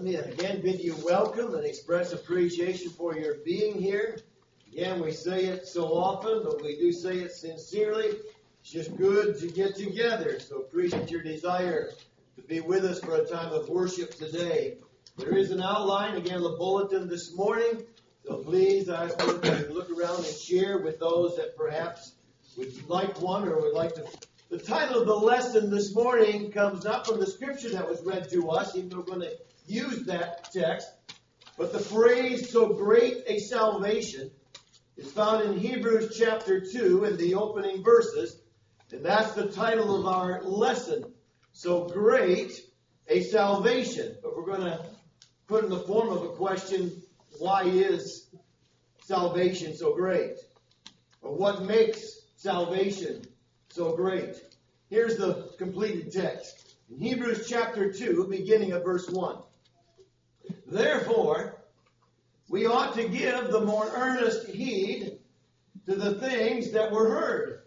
me again bid you welcome and express appreciation for your being here. Again, we say it so often, but we do say it sincerely. It's just good to get together, so appreciate your desire to be with us for a time of worship today. There is an outline, again, the bulletin this morning, so please I ask you to look around and share with those that perhaps would like one or would like to. The title of the lesson this morning comes not from the scripture that was read to us, even though we're going to use that text, but the phrase, so great a salvation, is found in Hebrews chapter 2 in the opening verses, and that's the title of our lesson, so great a salvation. But we're going to put in the form of a question, why is salvation so great? Or what makes salvation so great? Here's the completed text. In Hebrews chapter 2, beginning at verse 1. Therefore, we ought to give the more earnest heed to the things that were heard.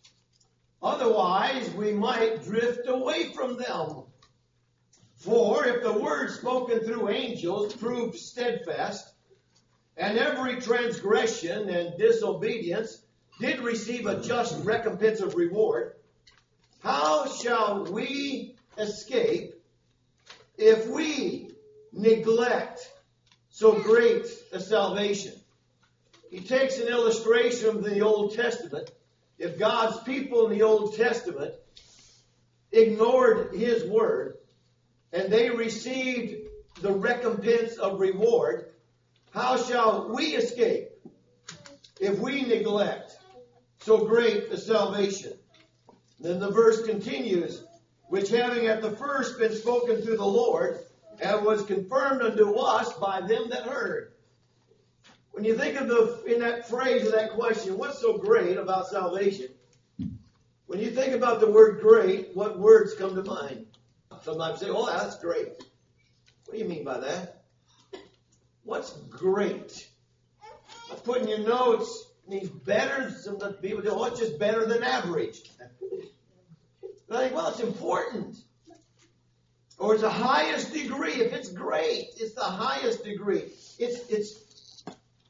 Otherwise, we might drift away from them. For if the word spoken through angels proved steadfast, and every transgression and disobedience did receive a just recompense of reward, how shall we escape if we neglect so great a salvation? He takes an illustration from the Old Testament. If God's people in the Old Testament ignored His word and they received the recompense of reward, how shall we escape if we neglect so great a salvation? Then the verse continues, which having at the first been spoken through the Lord, and was confirmed unto us by them that heard. When you think of in that phrase of that question, what's so great about salvation? When you think about the word great, what words come to mind? Sometimes say, oh, that's great. What do you mean by that? What's great? I put in your notes, means better. Some people say, oh, it's just better than average. And I think, well, it's important. Or it's the highest degree. If it's great, it's the highest degree. It's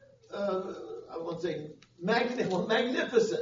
I won't say magnificent.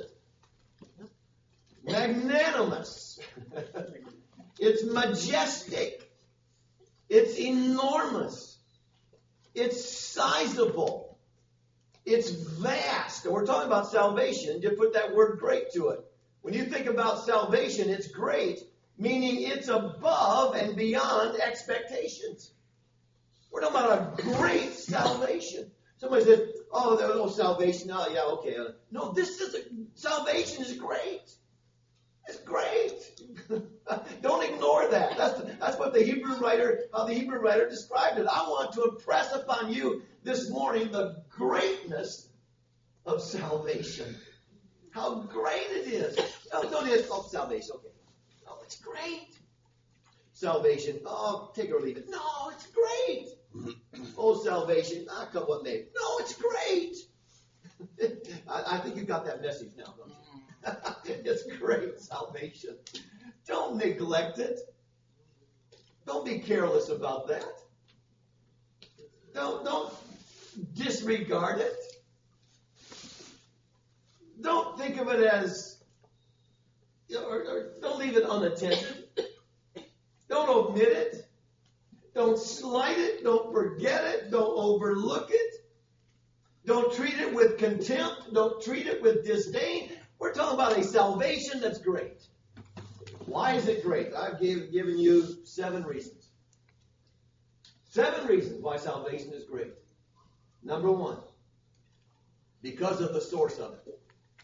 Magnanimous. It's majestic. It's enormous. It's sizable. It's vast. And we're talking about salvation. To put that word great to it. When you think about salvation, it's great, meaning it's above and beyond expectations. We're talking about a great salvation. Somebody said, oh, there was no salvation. Oh, yeah, okay. No, salvation is great. It's great. Don't ignore that. That's what the Hebrew writer described it. I want to impress upon you this morning the greatness of salvation. How great it is. No, don't just call salvation. Okay. No, it's great. Salvation. Oh, take it or leave it. No, it's great. Oh, salvation. Come what may. No, it's great. I think you got that message now, don't you? It's great salvation. Don't neglect it. Don't be careless about that. Don't disregard it. Don't think of it as, or don't leave it unattended. Don't omit it. Don't slight it. Don't forget it. Don't overlook it. Don't treat it with contempt. Don't treat it with disdain. We're talking about a salvation that's great. Why is it great? I've given you 7 reasons. 7 reasons why salvation is great. Number 1, because of the source of it.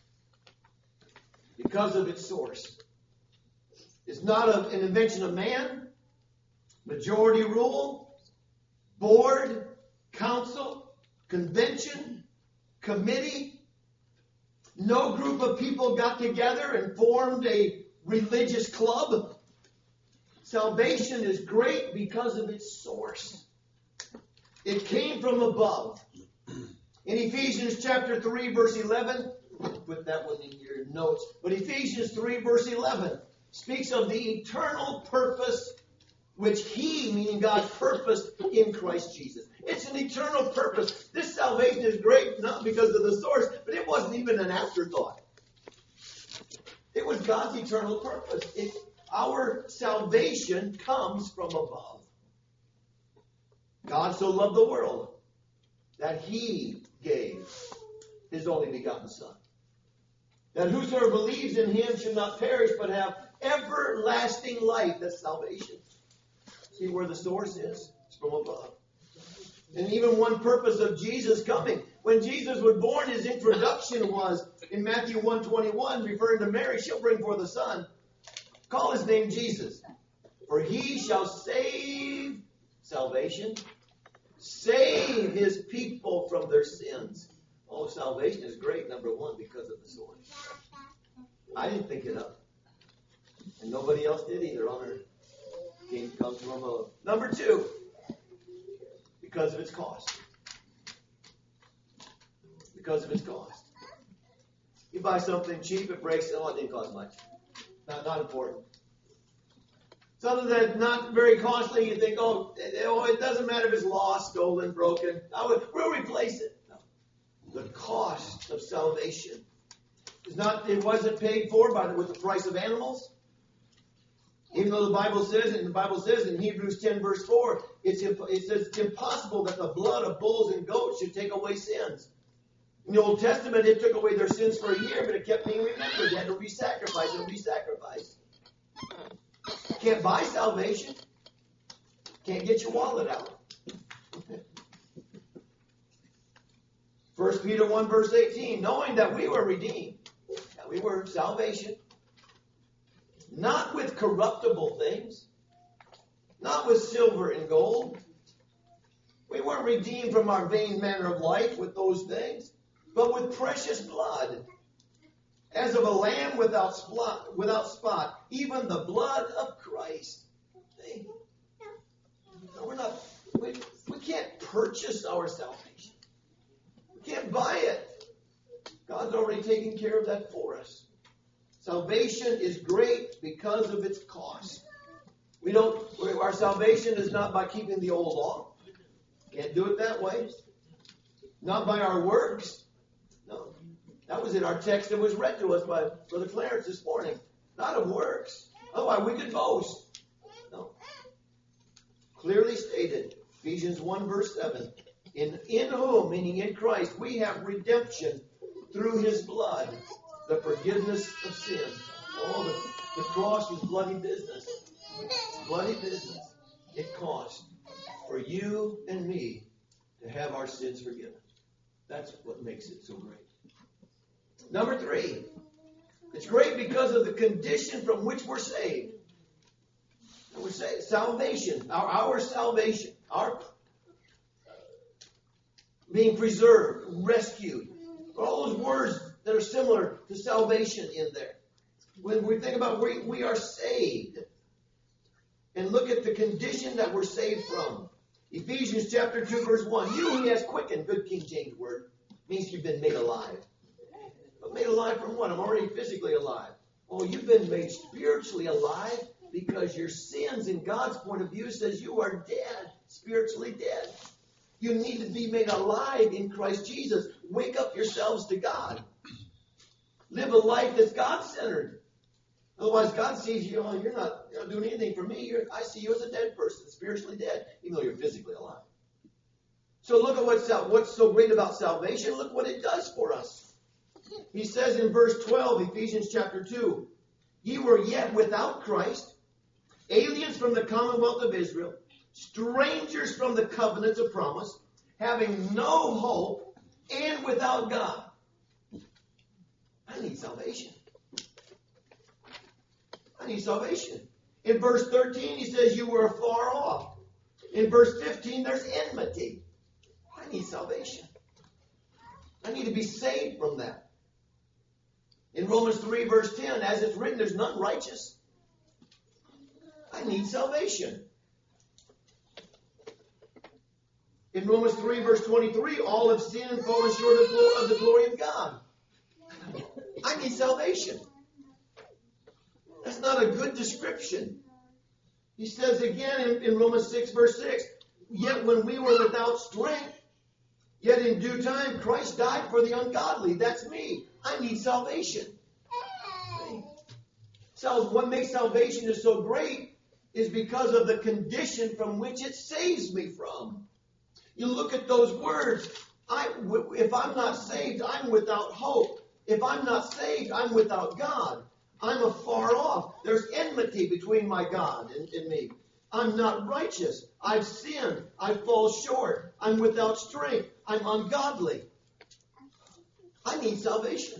Because of its source. It's not an invention of man. Majority rule, board, council, convention, committee. No group of people got together and formed a religious club. Salvation is great because of its source. It came from above. In Ephesians chapter 3, verse 11, put that one in your notes, but Ephesians 3, verse 11 speaks of the eternal purpose which He, meaning God, purposed in Christ Jesus. It's an eternal purpose. This salvation is great, not because of the source, but it wasn't even an afterthought. It was God's eternal purpose. Our salvation comes from above. God so loved the world that He gave His only begotten Son, that whosoever believes in Him should not perish but have everlasting life. That's salvation. See where the source is? It's from above. And even one purpose of Jesus coming. When Jesus was born, His introduction was in Matthew 1:21, referring to Mary, she'll bring forth a son. Call His name Jesus. For He shall save, salvation, save His people from their sins. Oh, salvation is great, number one, because of the source. I didn't think it up. And nobody else did either on earth. It comes from above. Number two, because of its cost. Because of its cost. You buy something cheap, it breaks. Oh, it didn't cost much. Not important. Something that's not very costly, you think, it doesn't matter if it's lost, stolen, broken. We'll replace it. No. The cost of salvation is not. It wasn't paid for with the price of animals. Even though the Bible says in Hebrews 10 verse 4, it says it's impossible that the blood of bulls and goats should take away sins. In the Old Testament, it took away their sins for a year, but it kept being remembered. They had to re-sacrifice and re-sacrifice. Can't buy salvation. Can't get your wallet out. 1 Peter 1 verse 18, knowing that we were redeemed, that we were salvation, not with corruptible things, not with silver and gold. We weren't redeemed from our vain manner of life with those things, but with precious blood, as of a lamb without spot, even the blood of Christ. See? No, we can't purchase our salvation. We can't buy it. God's already taken care of that for us. Salvation is great because of its cost. Our salvation is not by keeping the old law. Can't do it that way. Not by our works. No. That was in our text that was read to us by Brother Clarence this morning. Not of works. Otherwise we could boast. No. Clearly stated. Ephesians 1 verse 7. In whom, meaning in Christ, we have redemption through His blood. The forgiveness of sins. Oh, the cross was bloody business. Bloody business. It cost for you and me to have our sins forgiven. That's what makes it so great. Number three, it's great because of the condition from which we're saved. And we're saved. Salvation, our salvation, our being preserved, rescued. All those words that are similar to salvation in there. When we think about we are saved. And look at the condition that we're saved from. Ephesians chapter 2 verse 1. You He has quickened, good King James word, means you've been made alive. But made alive from what? I'm already physically alive. Oh, you've been made spiritually alive because your sins in God's point of view says you are dead, spiritually dead. You need to be made alive in Christ Jesus. Wake up yourselves to God. Live a life that's God-centered. Otherwise, God sees you, you're not doing anything for me. I see you as a dead person, spiritually dead, even though you're physically alive. So look at what's so great about salvation. Look what it does for us. He says in verse 12, Ephesians chapter 2, ye were yet without Christ, aliens from the commonwealth of Israel, strangers from the covenants of promise, having no hope, and without God. I need salvation. I need salvation. In verse 13, he says you were far off. In verse 15, there's enmity. I need salvation. I need to be saved from that. In Romans 3, verse 10, as it's written, there's none righteous. I need salvation. In Romans 3, verse 23, all have sinned and fallen short of the glory of God. I need salvation. That's not a good description. He says again in Romans 6, verse 6, yet when we were without strength, yet in due time Christ died for the ungodly. That's me. I need salvation. So what makes salvation is so great is because of the condition from which it saves me from. You look at those words. If I'm not saved, I'm without hope. If I'm not saved, I'm without God. I'm afar off. There's enmity between my God and me. I'm not righteous. I've sinned. I fall short. I'm without strength. I'm ungodly. I need salvation.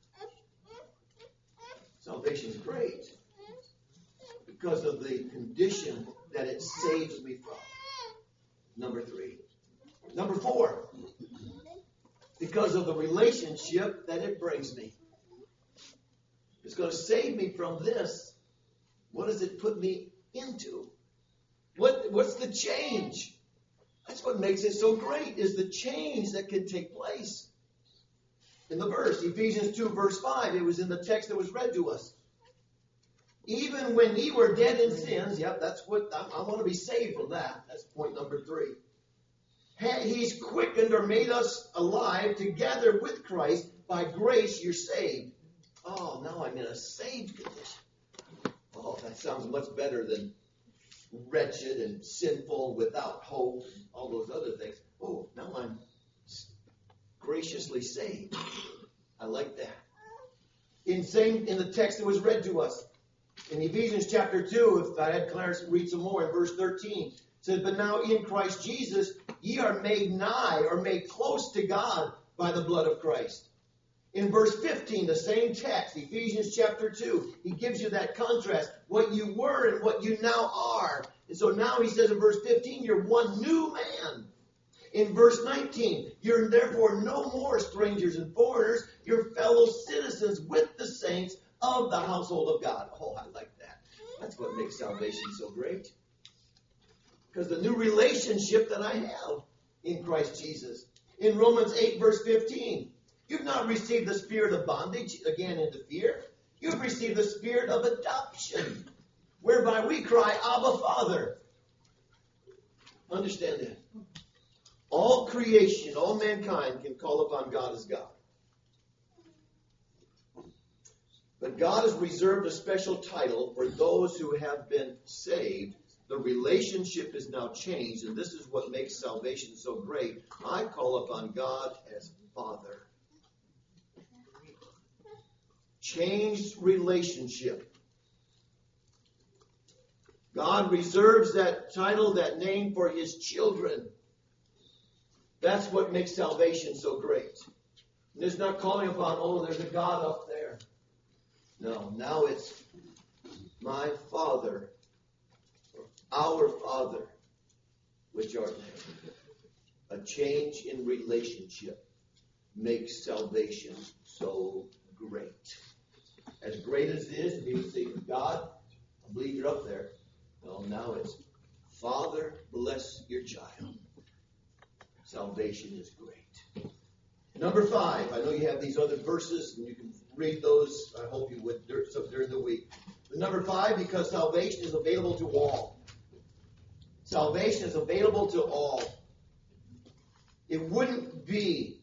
Salvation is great because of the condition that it saves me from. Number 3. Number 4, because of the relationship that it brings me. It's going to save me from this. What does it put me into? What's the change? That's what makes it so great, is the change that can take place. In the verse, Ephesians 2, verse 5, it was in the text that was read to us. Even when ye were dead in sins, that's what, I want to be saved from that. That's point number 3. He's quickened or made us alive together with Christ. By grace you're saved. Oh, now I'm in a saved condition. Oh, that sounds much better than wretched and sinful, without hope, and all those other things. Oh, now I'm graciously saved. I like that. In the text that was read to us, in Ephesians chapter 2, if I had Clarence read some more, in verse 13, it says, but now in Christ Jesus, ye are made nigh, or made close to God by the blood of Christ. In verse 15, the same text, Ephesians chapter 2, he gives you that contrast, what you were and what you now are. And so now he says in verse 15, you're one new man. In verse 19, you're therefore no more strangers and foreigners, you're fellow citizens with the saints of the household of God. Oh, I like that. That's what makes salvation so great. Because the new relationship that I have in Christ Jesus. In Romans 8, verse 15, you've not received the spirit of bondage, again into fear. You've received the spirit of adoption, whereby we cry, Abba, Father. Understand that. All creation, all mankind can call upon God as God. But God has reserved a special title for those who have been saved. The relationship is now changed, and this is what makes salvation so great. I call upon God as Father. Changed relationship. God reserves that title, that name for His children. That's what makes salvation so great. And it's not calling upon, oh, there's a God up there. No, now it's my Father, our Father, which art in heaven. A change in relationship makes salvation so great. As great as it is, people say, God, I believe you're up there. Well, now it's, Father, bless your child. Salvation is great. Number 5, I know you have these other verses, and you can read those. I hope you would during the week. But number 5, because salvation is available to all. Salvation is available to all. It wouldn't be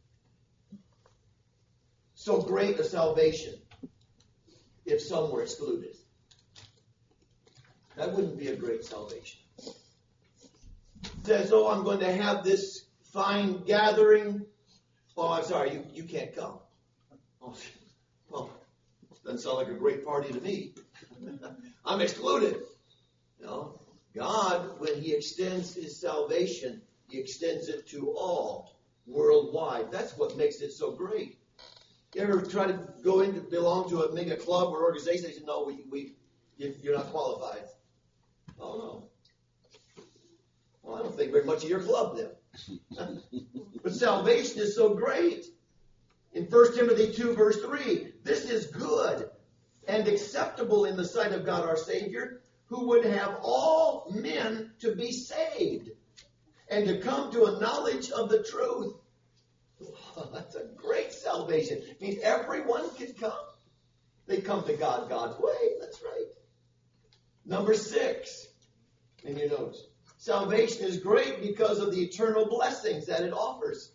so great a salvation if some were excluded. That wouldn't be a great salvation. It says, oh, I'm going to have this fine gathering. Oh, I'm sorry, you can't come. Oh, well, doesn't sound like a great party to me. I'm excluded. No. God, when He extends His salvation, He extends it to all worldwide. That's what makes it so great. You ever try to belong to maybe a club or organization? They say, no, you're not qualified. Oh, no. Well, I don't think very much of your club then. But salvation is so great. In 1 Timothy 2, verse 3, this is good and acceptable in the sight of God our Savior, who would have all men to be saved and to come to a knowledge of the truth. Oh, that's a great salvation. It means everyone can come. They come to God God's way. That's right. Number 6 in your notes. Salvation is great because of the eternal blessings that it offers.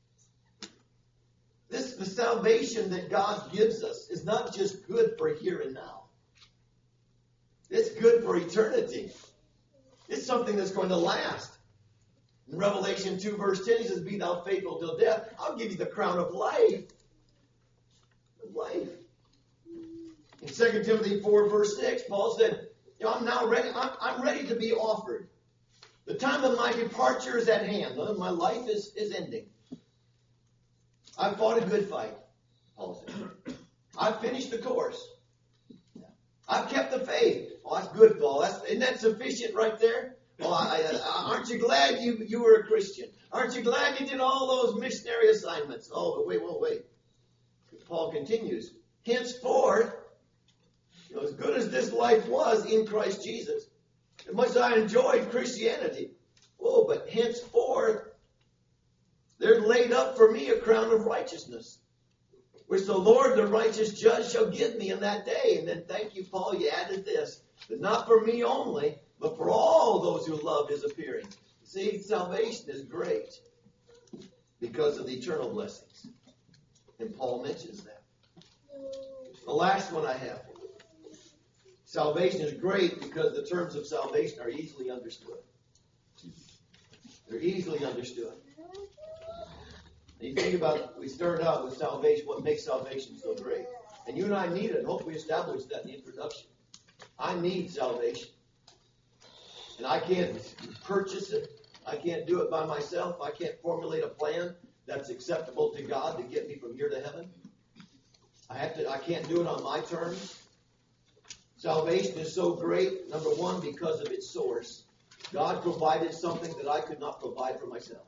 The salvation that God gives us is not just good for here and now. It's good for eternity. It's something that's going to last. In Revelation 2 verse 10, he says, "Be thou faithful till death. I'll give you the crown of life." Of life. In 2 Timothy 4 verse 6, Paul said, I'm now ready. I'm ready to be offered. The time of my departure is at hand. My life is ending. I've fought a good fight, Paul said. I've finished the course. I've kept the faith. Oh, that's good, Paul. Isn't that sufficient right there? Well, aren't you glad you were a Christian? Aren't you glad you did all those missionary assignments? Oh, but wait. Paul continues. Henceforth, as good as this life was in Christ Jesus, as much as I enjoyed Christianity, but henceforth, there's laid up for me a crown of righteousness, which the Lord, the righteous judge, shall give me in that day. And then, thank you, Paul, you added this. But not for me only, but for all those who love his appearing. See, salvation is great because of the eternal blessings. And Paul mentions that. The last one I have. Salvation is great because the terms of salvation are easily understood. They're easily understood. You think about, we started out with salvation, what makes salvation so great. And you and I need it. I hope we established that in the introduction. I need salvation. And I can't purchase it. I can't do it by myself. I can't formulate a plan that's acceptable to God to get me from here to heaven. I can't do it on my terms. Salvation is so great, number one, because of its source. God provided something that I could not provide for myself.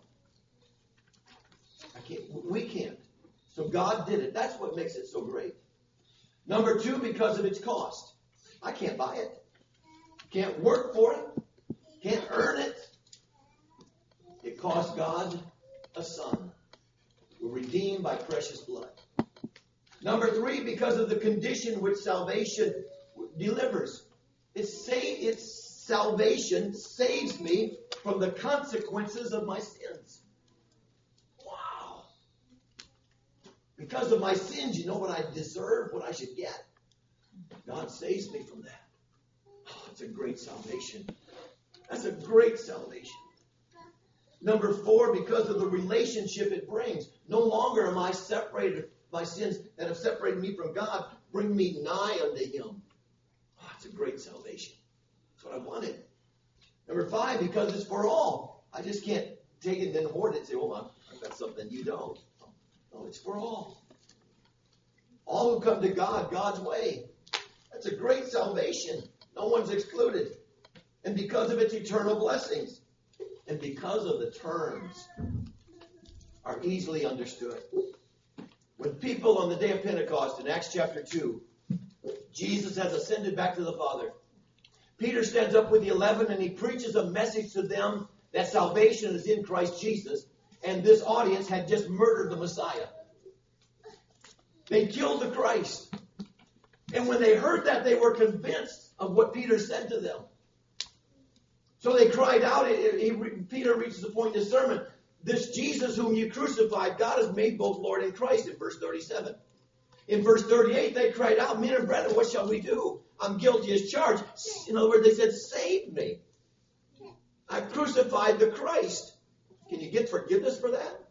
We can't. So God did it. That's what makes it so great. Number two, because of its cost. I can't buy it. Can't work for it. Can't earn it. It cost God a son. We're redeemed by precious blood. Number three, because of the condition which salvation delivers. Its salvation saves me from the consequences of my sins. Wow. Because of my sins, you know what I deserve, what I should get. God saves me from that. Oh, it's a great salvation. That's a great salvation. Number four, because of the relationship it brings. No longer am I separated. My sins that have separated me from God bring me nigh unto him. Oh, it's a great salvation. That's what I wanted. Number five, because it's for all. I just can't take it and then hoard it and say, I've got something you don't. No, it's for all. All who come to God, God's way. That's a great salvation. No one's excluded. And because of its eternal blessings. And because of the terms are easily understood. When people on the day of Pentecost in Acts chapter 2, Jesus has ascended back to the Father. Peter stands up with the 11 and he preaches a message to them that salvation is in Christ Jesus. And this audience had just murdered the Messiah. They killed the Christ. And when they heard that, they were convinced of what Peter said to them. So they cried out. Peter reaches the point in his sermon. This Jesus whom you crucified, God has made both Lord and Christ in verse 37. In verse 38, they cried out, men and brethren, what shall we do? I'm guilty as charged. In other words, they said, save me. I crucified the Christ. Can you get forgiveness for that?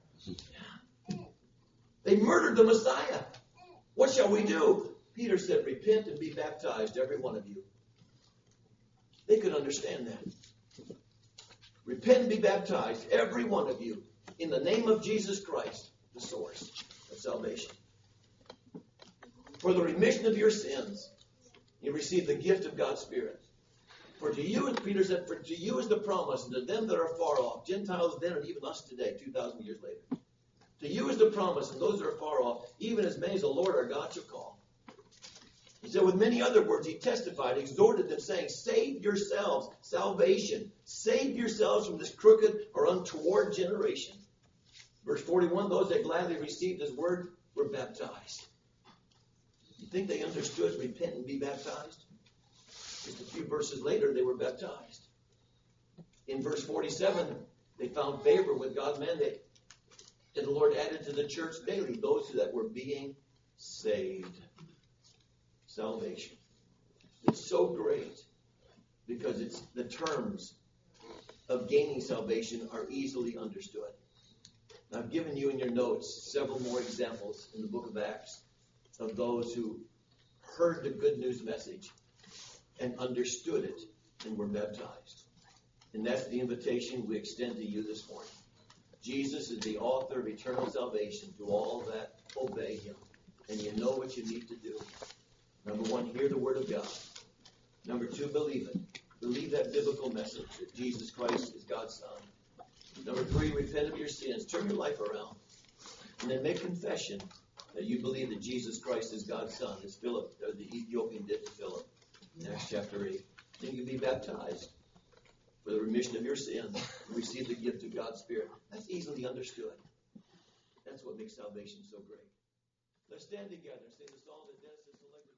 They murdered the Messiah. What shall we do? Peter said, repent and be baptized, every one of you. They could understand that. Repent and be baptized, every one of you, in the name of Jesus Christ, the source of salvation. For the remission of your sins, you receive the gift of God's Spirit. For to you, as Peter said, for to you is the promise, and to them that are far off, Gentiles then and even us today, 2,000 years later. To you is the promise, and those that are far off, even as many as the Lord our God shall call. He said, with many other words, he testified, exhorted them, saying, save yourselves, salvation. Save yourselves from this crooked or untoward generation. Verse 41, those that gladly received his word were baptized. You think they understood repent and be baptized? Just a few verses later, they were baptized. In verse 47, they found favor with God mandate. And the Lord added to the church daily those that were being saved. Salvation. It's so great because it's the terms of gaining salvation are easily understood. I've given you in your notes several more examples in the book of Acts of those who heard the good news message and understood it and were baptized. And that's the invitation we extend to you this morning. Jesus is the author of eternal salvation to all that obey him. And you know what you need to do. Number one, hear the word of God. Number two, believe it. Believe that biblical message that Jesus Christ is God's Son. Number three, repent of your sins. Turn your life around. And then make confession that you believe that Jesus Christ is God's Son, as Philip, or the Ethiopian did to Philip in Acts chapter 8. Then you can be baptized for the remission of your sins and receive the gift of God's Spirit. That's easily understood. That's what makes salvation so great. Let's stand together and sing the song that Dennis has selected.